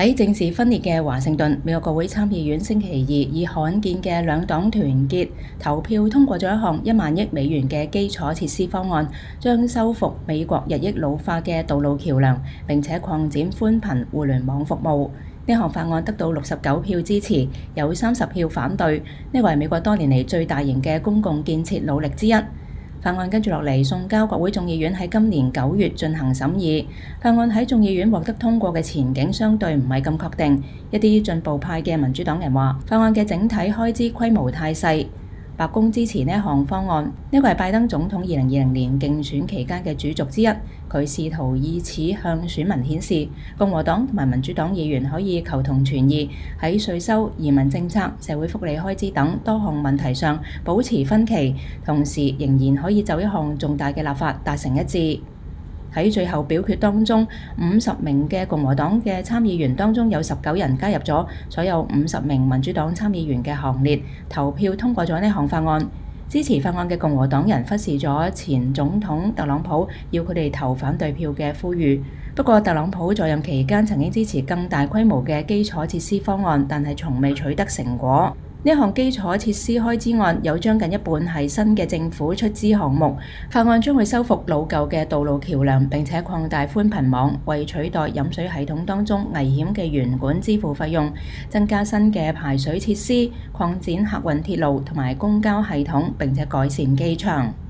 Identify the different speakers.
Speaker 1: 喺政治分裂嘅華盛頓，美國國會參議院星期二以罕見嘅兩黨團結投票通過咗一項1萬億美元嘅基礎設施方案，將修復美國日益老化嘅道路橋梁，並且擴展寬頻互聯網服務。呢項法案得到69票支持，有30票反對。呢個係美國多年嚟最大型嘅公共建設努力之一。法案跟住落嚟送交國會眾議院喺今年9月進行審議。法案喺眾議院獲得通過嘅前景相對唔係咁確定。一啲進步派嘅民主黨人話，法案嘅整體開支規模太細。白宮支持呢一項方案，呢個係拜登總統2020年競選期間嘅主軸之一。佢試圖以此向選民顯示，共和黨同埋民主黨議員可以求同存異，喺稅收、移民政策、社會福利開支等多項問題上保持分歧，同時仍然可以就一項重大嘅立法達成一致。喺最後表決當中，50名嘅共和黨嘅參議員當中有19人加入咗所有50名民主黨參議員嘅行列，投票通過咗呢項法案。支持法案嘅共和黨人忽視咗前總統特朗普要佢哋投反對票嘅呼籲。不過特朗普在任期間曾經支持更大規模嘅基礎設施方案，但係從未取得成果。呢項基礎設施開支案有將近一半係新嘅政府出資項目。法案將會修復老舊嘅道路橋梁，並且擴大寬頻網，為取代飲水系統當中危險嘅鉛管支付費用，增加新嘅排水設施，擴展客運鐵路同埋公交系統，並且改善機場。